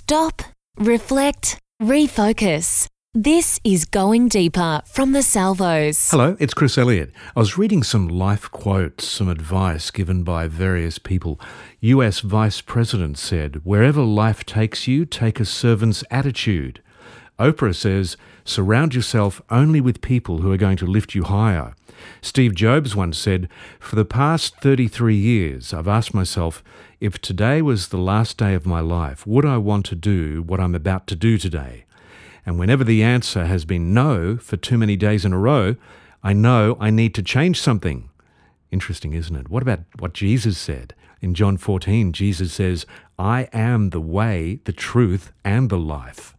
Stop, reflect, refocus. This is Going Deeper from the Salvos. Hello, it's Chris Elliott. I was reading some life quotes, some advice given by various people. US Vice President said, "Wherever life takes you, take a servant's attitude." Oprah says, "Surround yourself only with people who are going to lift you higher." Steve Jobs once said, "For the past 33 years, I've asked myself, if today was the last day of my life, would I want to do what I'm about to do today? And whenever the answer has been no for too many days in a row, I know I need to change something." Interesting, isn't it? What about what Jesus said? In John 14, Jesus says, "I am the way, the truth, and the life."